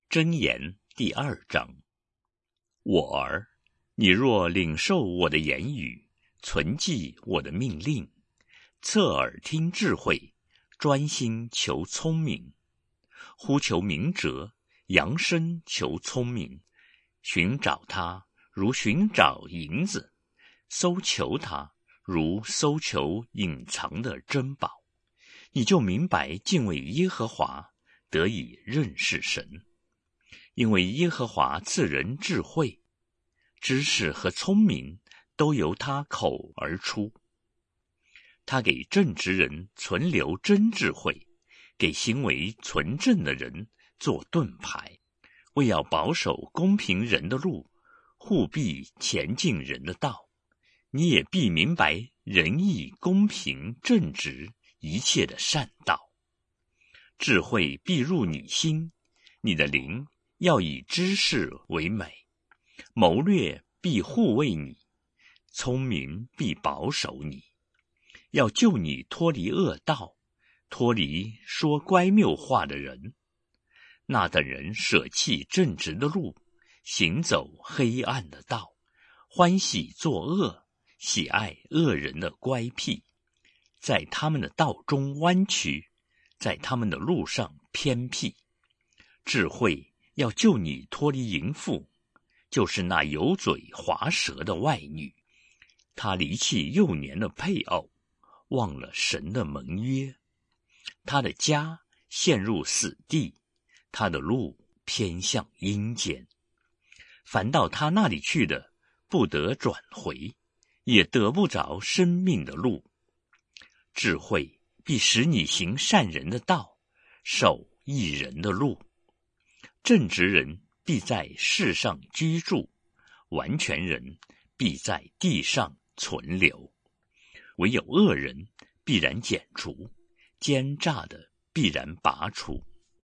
箴言第2章。我儿，你若领受我的言语，存记我的命令，侧耳听智慧，专心求聪明，呼求明哲，扬声求聪明，寻找他如寻找银子，搜求他如搜求隐藏的珍宝，你就明白敬畏耶和华，得以认识神。因为耶和华赐人智慧，知识和聪明都由他口而出。他给正直人存留真智慧，给行为纯正的人做盾牌，为要保守公平人的路，护庇前进人的道。你也必明白仁义、公平、正直一切的善道。智慧必入你心，你的灵要以知识为美，谋略必护卫你，聪明必保守你，要救你脱离恶道，脱离说乖谬话的人。那等人舍弃正直的路，行走黑暗的道，欢喜作恶，喜爱恶人的乖僻，在他们的道中弯曲，在他们的路上偏僻。智慧要救你脱离淫妇，就是那油嘴滑舌的外女。她离弃幼年的配偶，忘了神的盟约。她的家陷入死地，她的路偏向阴间。凡到她那里去的，不得转回，也得不着生命的路。智慧必使你行善人的道，守义人的路。正直人必在世上居住，完全人必在地上存留。唯有恶人必然剪除，奸诈的必然拔除。